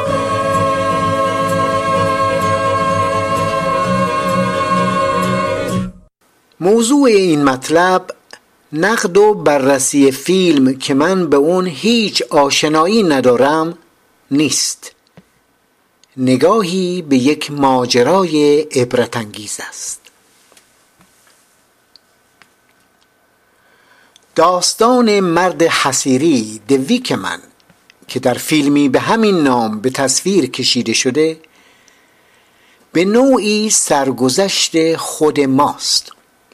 bird. موضوع این مطلب نقد و بررسی فیلم که من به اون هیچ آشنایی ندارم نیست. نگاهی به یک ماجرای عبرت انگیز است. داستان مرد حصیری The Wicker Man که در فیلمی به همین نام به تصویر کشیده شده به نوعی سرگذشت خود ماست.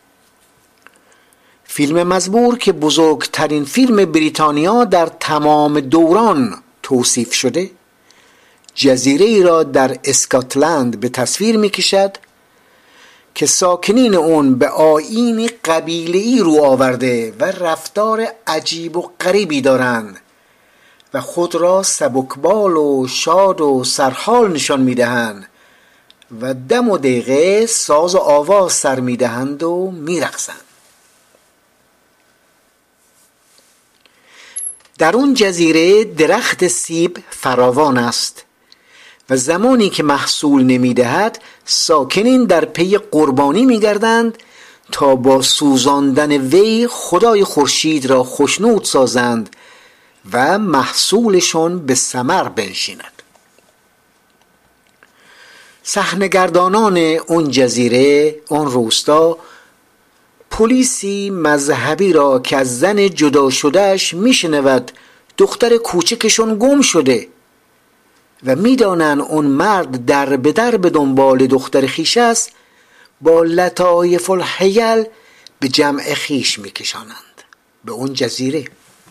فیلم مزبور که بزرگترین فیلم بریتانیا در تمام دوران توصیف شده جزیره ای را در اسکاتلند به تصویر می کشد که ساکنین اون به آیین قبیله‌ای رو آورده و رفتار عجیب و غریبی دارند و خود را سبکبال و شاد و سرحال نشان می دهند و دم و دقیقه ساز و آواز سر می دهند و می رقصند. در اون جزیره درخت سیب فراوان است و زمانی که محصول نمیدهد ساکنین در پی قربانی میگردند تا با سوزاندن وی خدای خورشید را خوشنود سازند و محصولشون به ثمر بنشیند. صحنه‌گردانان اون جزیره، اون روستا، پلیسی مذهبی را که از زن جدا شدهش میشنود دختر کوچکشون گم شده و میدانن اون مرد در به در به دنبال دختر خیش است، با لطایف الحیل به جمع خیش میکشانند به اون جزیره.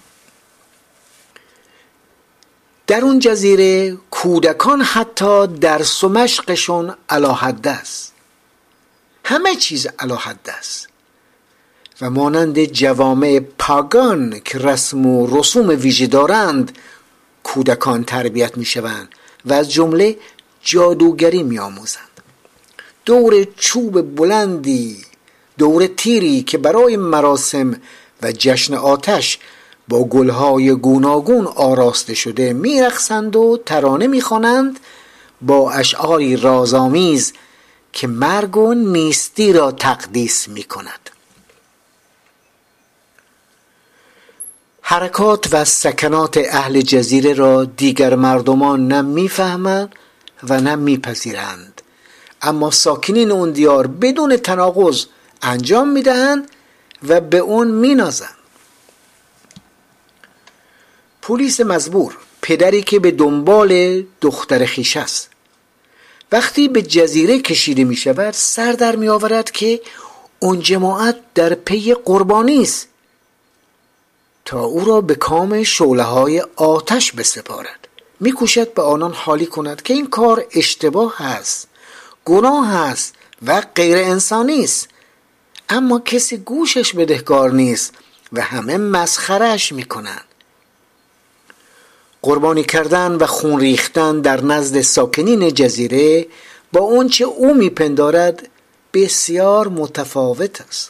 در اون جزیره کودکان حتی درس و مشقشون علی حد است، همه چیز علی حد است و مانند جوامع پاگان که رسم و رسوم ویژه دارند کودکان تربیت می شوند و از جمله جادوگری می آموزند. دور چوب بلندی، دور تیری که برای مراسم و جشن آتش با گلهای گوناگون آراسته شده می رقصند و ترانه می خوانند با اشعاری رازآمیز که مرگ و نیستی را تقدیس می کند. حرکات و سکنات اهل جزیره را دیگر مردمان نه میفهمند و نه میپذیرند، اما ساکنین اون دیار بدون تناقض انجام میدهند و به اون مینازند. پلیس مزبور، پدری که به دنبال دختر خویش است، وقتی به جزیره کشیده می شود سر در می آورد که اون جماعت در پی قربانی است تا او را به کام شعله های آتش بسپارد. می کوشد به آنان حالی کند که این کار اشتباه است، گناه است و غیر انسانی است، اما کسی گوشش بدهکار نیست و همه مسخره‌اش می کنند. قربانی کردن و خون ریختن در نزد ساکنین جزیره با اون چه او میپندارد بسیار متفاوت است.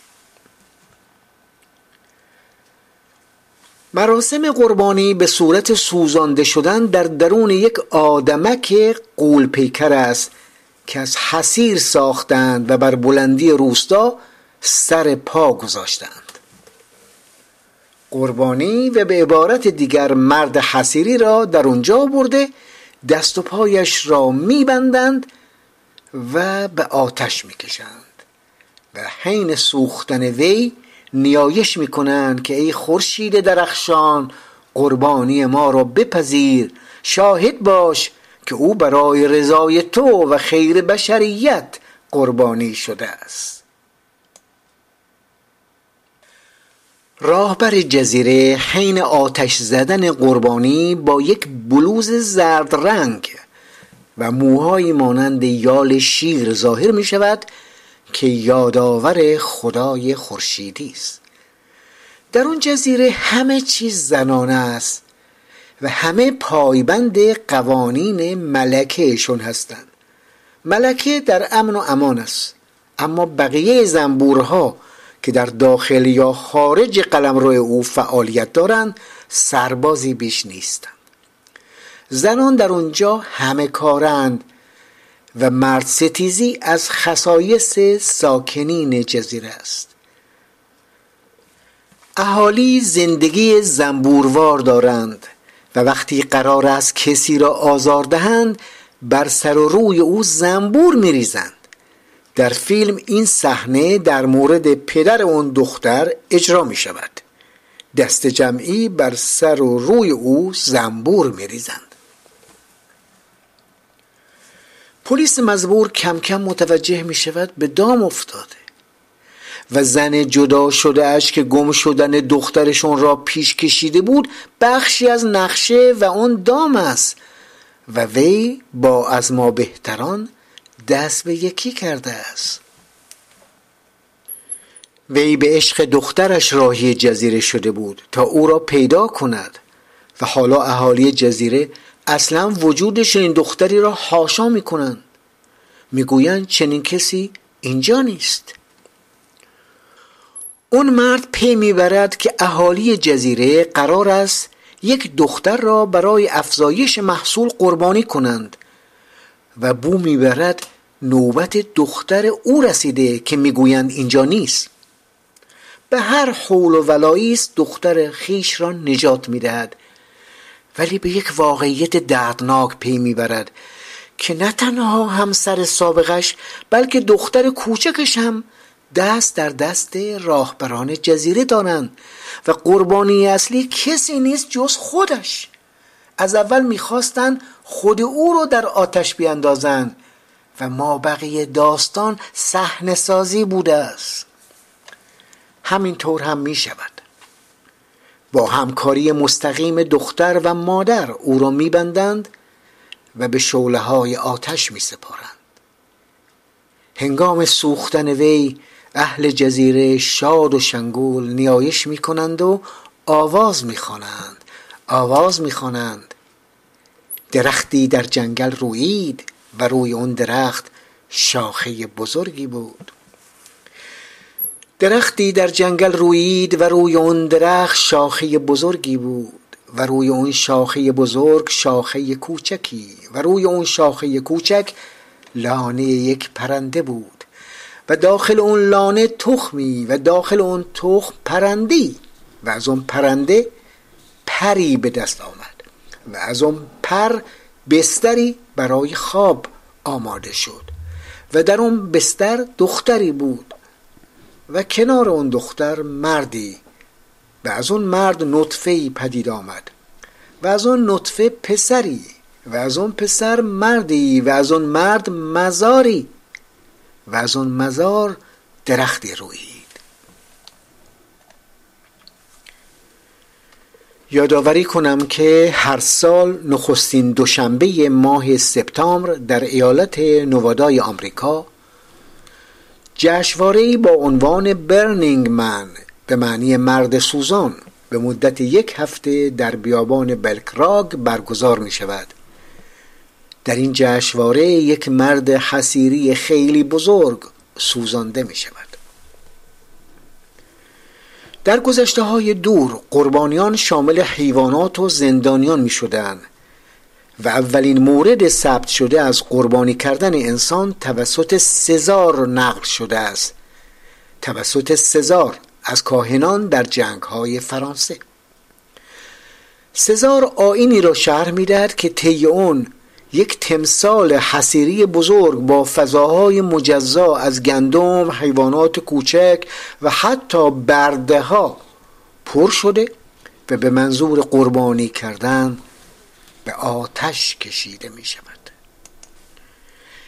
مراسم قربانی به صورت سوزانده شدن در درون یک آدمک غول پیکر است که از حصیر ساختند و بر بلندی روستا سر پا گذاشتند. قربانی و به عبارت دیگر مرد حصیری را در اونجا برده دست و پایش را میبندند و به آتش میکشند و حین سوختن وی نیایش میکنند که ای خورشید درخشان قربانی ما را بپذیر، شاهد باش که او برای رضای تو و خیر بشریت قربانی شده است. راهبر جزیره حین آتش زدن قربانی با یک بلوز زرد رنگ و موهای مانند یال شیر ظاهر می شود که یادآور خدای خورشیدی است. در اون جزیره همه چیز زنانه است و همه پایبند قوانین ملکهشون هستند. ملکه در امن و امان است، اما بقیه زنبورها که در داخل یا خارج قلمرو او فعالیت دارند سربازی بیش نیستند. زنان در اونجا همه کارند و مرد ستیزی از خصایص ساکنین جزیره است. اهالی زندگی زنبوروار دارند و وقتی قرار است کسی را آزار دهند بر سر و روی او زنبور می‌ریزند. در فیلم این صحنه در مورد پدر اون دختر اجرا می شود. دست جمعی بر سر و روی او زنبور می ریزند. پلیس مزبور کم کم متوجه می شود به دام افتاده و زن جدا شده اش که گم شدن دخترشون را پیش کشیده بود بخشی از نقشه و اون دام است و وی با از ما بهتران دست به یکی کرده است. وی به عشق دخترش راهی جزیره شده بود تا او را پیدا کند و حالا اهالی جزیره اصلا وجود چنین دختری را حاشا می کنند. می گویند چنین کسی اینجا نیست. اون مرد پی می برد که اهالی جزیره قرار است یک دختر را برای افزایش محصول قربانی کنند و بو می برد نوبت دختر او رسیده که می گویند اینجا نیست. به هر حول و ولایی است دختر خیش را نجات می دهد، ولی به یک واقعیت دردناک پی می برد که نه تنها همسر سابقش بلکه دختر کوچکش هم دست در دست راهبران جزیره دارند و قربانی اصلی کسی نیست جز خودش. از اول میخواستن خود او رو در آتش بیاندازند و ما بقیه داستان صحنه سازی بوده است. همینطور هم می شود. با همکاری مستقیم دختر و مادر او را می بندند و به شعله های آتش می سپارند. هنگام سوختن وی اهل جزیره شاد و شنگول نیایش می کنند و آواز می خوانند. آواز می خوانند. درختی در جنگل رویید و روی اون درخت شاخه بزرگی بود. درختی در جنگل رویید و روی اون درخت شاخه بزرگی بود و روی اون شاخه بزرگ شاخه کوچکی و روی اون شاخه کوچک لانه یک پرنده بود و داخل اون لانه تخمی و داخل اون تخم پرندی و از اون پرنده پری به دست آمد و از اون پر بستری برای خواب آماده شد و در اون بستر دختری بود و کنار اون دختر مردی و از اون مرد نطفه‌ای پدید آمد و از اون نطفه پسری و از اون پسر مردی و از اون مرد مزاری و از اون مزار درختی رویید. یادآوری کنم که هر سال نخستین دوشنبه ماه سپتامبر در ایالت نوادای آمریکا جشنواره‌ای با عنوان برنینگ من به معنی مرد سوزان به مدت یک هفته در بیابان بلکراگ برگزار می شود. در این جشنواره یک مرد حصیری خیلی بزرگ سوزانده می شود. در گذشته های دور قربانیان شامل حیوانات و زندانیان می شدند و اولین مورد ثبت شده از قربانی کردن انسان توسط سزار نقل شده است. توسط سزار از کاهنان در جنگ های فرانسه. سزار آیینی را شرح می دهد که طی اون یک تمثال حصیری بزرگ با فضاهای مجزا از گندم، حیوانات کوچک و حتی برده ها پر شده و به منظور قربانی کردن به آتش کشیده می شود.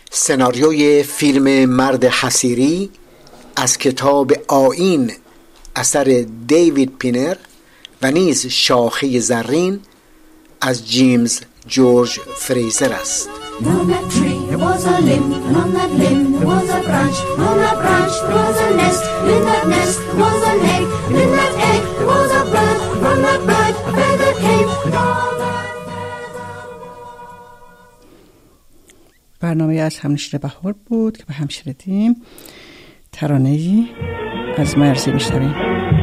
سناریوی فیلم مرد حصیری از کتاب آیین اثر دیوید پینر و نیز شاخه زرین از جیمز جورج فریزر است. And on that tree there was a limb, and on that limb there was a branch, and on that branch there was a nest, and in that nest there was an egg, and in that egg there was a bird, and from that bird a feather came, and all that برنامه از همنشین بهار بود که به هم شنیدیم. ترانه‌ای از مرزی میشنویم.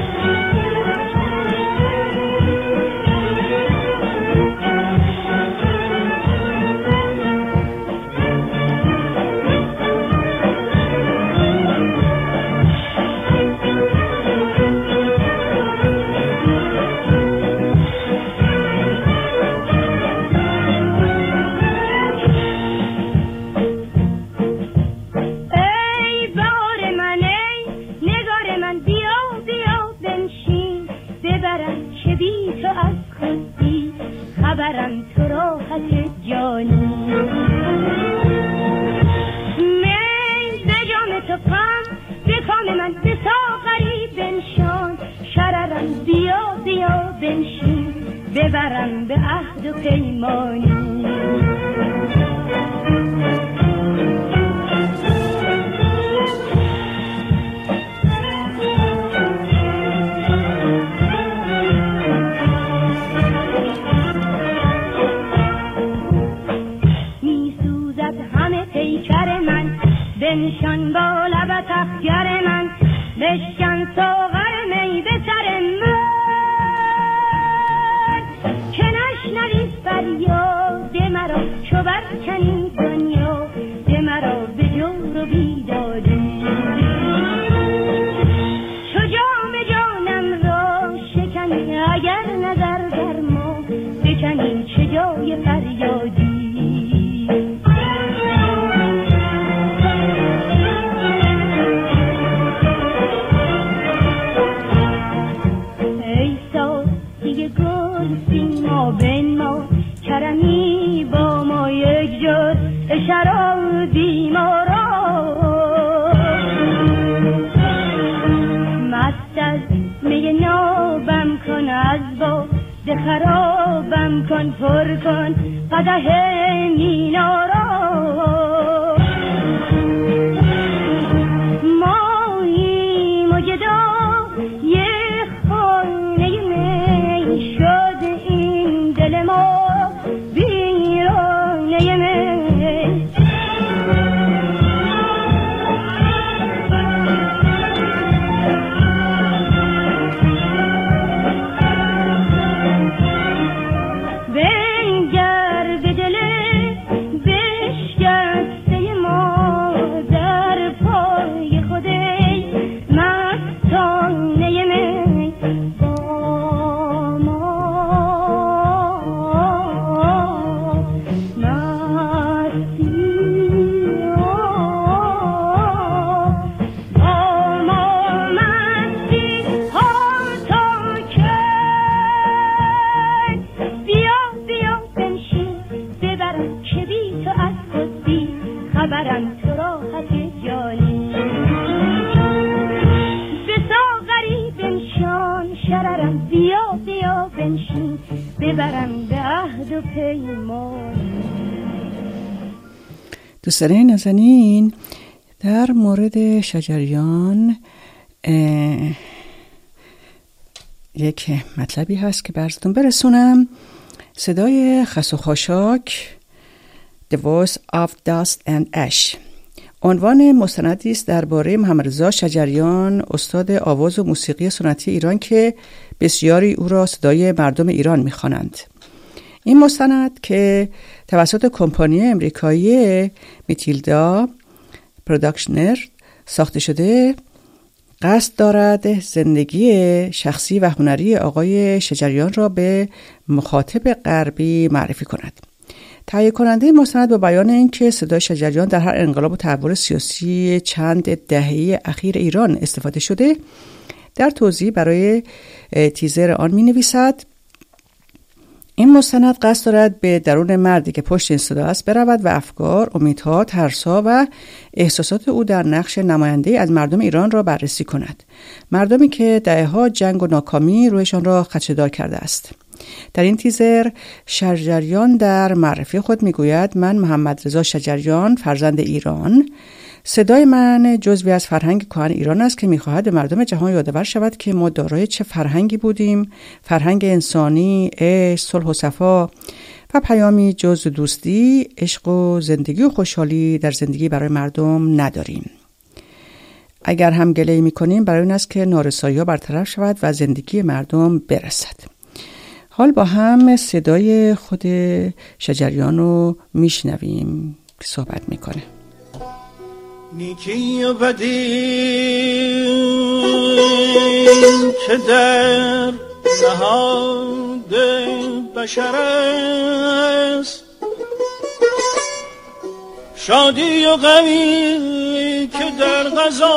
خبرم تو راحت جانی من به جام تو پام به کام من به ساغری بنشان شررم بیا بیا بنشین ببرم به عهد و پیمانی بنشان با لبت اخگر من بشکن ساغر می به سر من که نشنوی فریاد مرا چو برکنی دنیا ده مرا به جور و بیدادی چو جام جانم را شکنی اگر نظر بر ما بکنی چه جای فریادی کرمی با ما یک جور شرابی ما را مست از می نابم کن از با ده خرابم کن پر کن قدح مینا را ماییم و جدا یک خانه می شد این دل ما دوستان نازنین، در مورد شجریان یک مطلبی هست که براتون برسونم. صدای خس و خاشاک The Voice of Dust and Ash عنوان مستندی است درباره محمد رضا شجریان، استاد آواز و موسیقی سنتی ایران که بسیاری او را صدای مردم ایران می‌خوانند. این مستند که توسط کمپانی امریکایی میتیلدا پروداکشنر ساخته شده قصد دارد زندگی شخصی و هنری آقای شجریان را به مخاطب غربی معرفی کند. تهیه کننده مستند با بیان اینکه صدای شجریان در هر انقلاب و تحول سیاسی چند دهه اخیر ایران استفاده شده، در توضیح برای تیزر آن می نویسد: این مستند قصد دارد به درون مردی که پشت این صدا است برود و افکار، امیدها، ترس‌ها و احساسات او در نقش نماینده از مردم ایران را بررسی کند. مردمی که دهه‌ها جنگ و ناکامی رویشان را خدشه‌دار کرده است. در این تیزر شجریان در معرفی خود میگوید: من محمد رضا شجریان، فرزند ایران، صدای من جزوی از فرهنگ کهن ایران است که می‌خواهد به مردم جهان یادآور شود که ما دارای چه فرهنگی بودیم، فرهنگ انسانی، عشق، صلح و صفا و پیامی جز دوستی، عشق و زندگی و خوشحالی در زندگی برای مردم نداریم. اگر هم گله می‌کنیم برای این است که نارسایی‌ها برطرف شود و زندگی مردم برسد. حال با هم صدای خود شجریان رو میشنویم که صحبت میکنه. نیکی و بدی که در نهاد بشر است، شادی و غمی که در قضا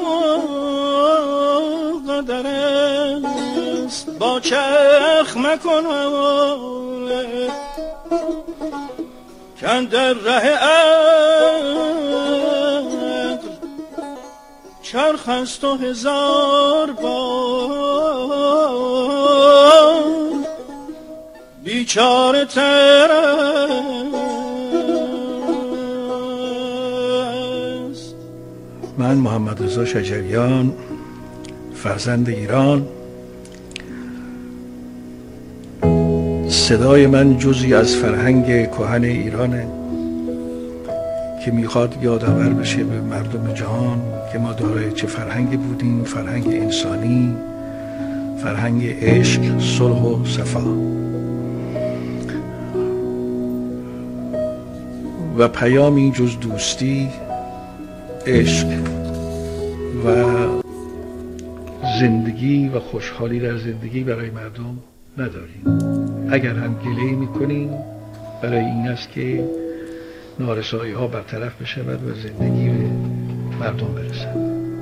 قدر است، با چرخ مکن کن در ره عقل چرخ است و هزار بار بیچاره تر است. من محمد رضا شجریان، فرزند ایران، صدای من جزئی از فرهنگ کهن ایرانه که میخواد یادآور بشه به مردم جهان که ما دارای چه فرهنگی بودیم، فرهنگ انسانی، فرهنگ عشق، صلح و صفا و پیامی جز دوستی، عشق و زندگی و خوشحالی در زندگی برای مردم نداریم. اگر هم گله میکنیم برای این است که نارسایی ها برطرف بشود و زندگی به مردم برسد.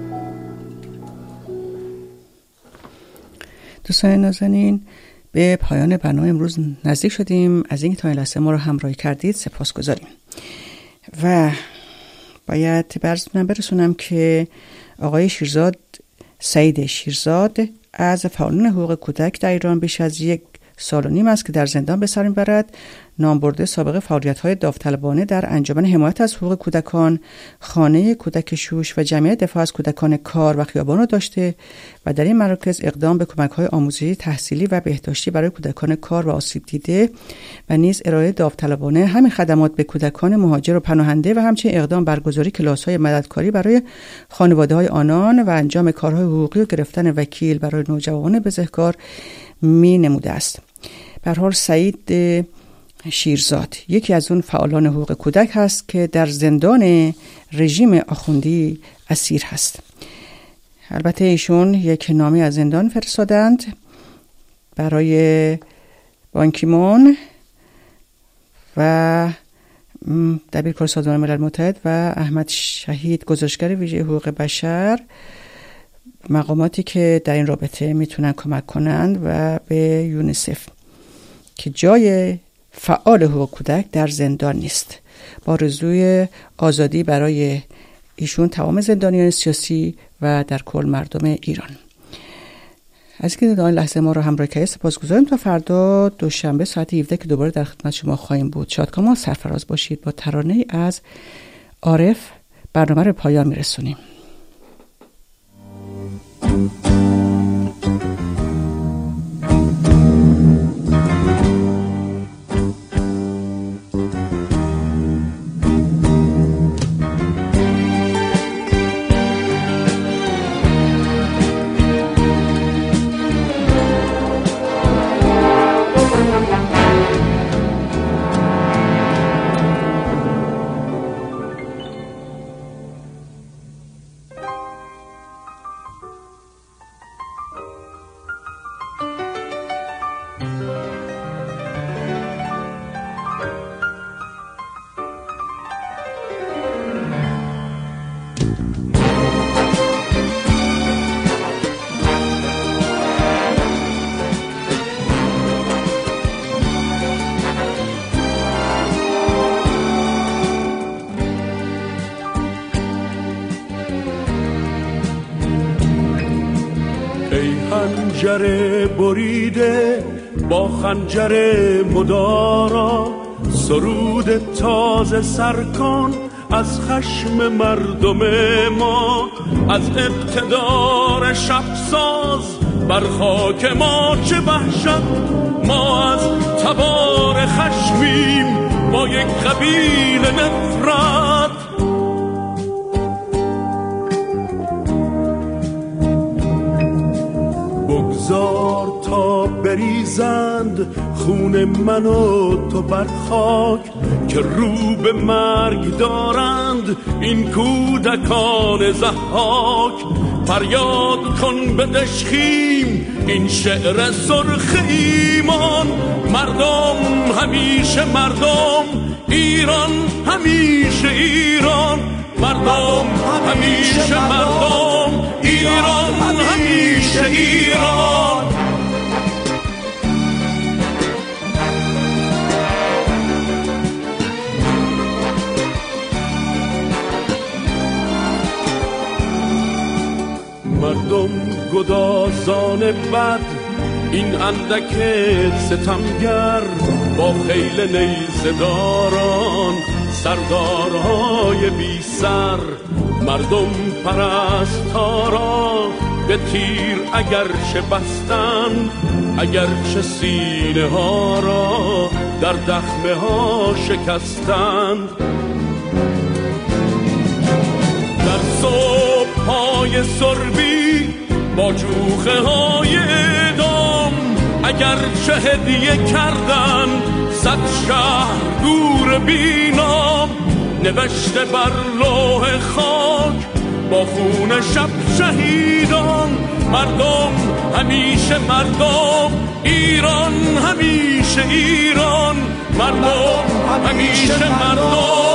دوستان نازنین، به پایان برنامه امروز نزدیک شدیم. از اینکه تا این لحظه ما رو همراهی کردید سپاسگزاریم و باید براتون برسونم که آقای شیرزاد، سعید شیرزاد، از فعالان حقوق کودک در ایران بیش از یک سال و نیم است که در زندان به سر میبرد. نامبرده سابقه فعالیت‌های داوطلبانه در انجمن حمایت از حقوق کودکان، خانه کودک شوش و جمعیت دفاع از کودکان کار و خیابان را داشته و در این مراکز اقدام به کمک‌های آموزشی، تحصیلی و بهداشتی برای کودکان کار و آسیب دیده و نیز ارائه داوطلبانه همین خدمات به کودکان مهاجر و پناهنده و همچنین اقدام برگزاری کلاس‌های مددکاری برای خانواده‌های آنان و انجام کارهای حقوقی و گرفتن وکیل برای نوجوانان بزهکار می نموده است. به هر حال سعید شیرزاد یکی از اون فعالان حقوق کودک هست که در زندان رژیم آخوندی اسیر هست. البته ایشون یک نامه از زندان فرستادند برای بان کی مون و دبیرکل سازمان ملل متحد و احمد شهید، گزارشگر ویژه حقوق بشر، مقاماتی که در این رابطه میتونن کمک کنند، و به یونیسف که جای فعال حقوق کودک در زندان نیست. با آرزوی آزادی برای ایشون، تمام زندانیان سیاسی و در کل مردم ایران. از اینکه در این لحظه ما رو همراه کردید سپاسگزاریم. تا فردا دوشنبه ساعت هفده که دوباره در خدمت شما خواهیم بود. شادکام و سرفراز باشید. با ترانه از عارف برنامه رو پایان میرسونیم. پنجره بریده با خنجر مدارا، سرود تازه سرکن از خشم مردم ما، از اقتدار شبساز بر خاک ما چه وحشت. ما از تبار خشمیم با یک قبیل نفرت. بگذار تا بریزند خون من و تو بر خاک، که رو به مرگ دارند این کودکان ضحاک. فریاد کن به دشخیم این شعر سرخ ایمان، مردم همیشه مردم، ایران همیشه ایران. مردم همیشه مردم، ایران همیشه ایران. مردم گدازان بد، این اندک ستمگر با خیل نیزداران، سردارهای بی سر، مردم پرستارا به تیر اگرچه بستند، اگرچه سینه ها را در دخمه ها شکستند. در صبح های سربی با جوخه های اعدام، اگرچه هدیه کردن صد شهر دور بینام، نوشته بر لوح خاک با خون شب شهیدان. مردم همیشه مردم، ایران همیشه ایران. مردم همیشه مردم،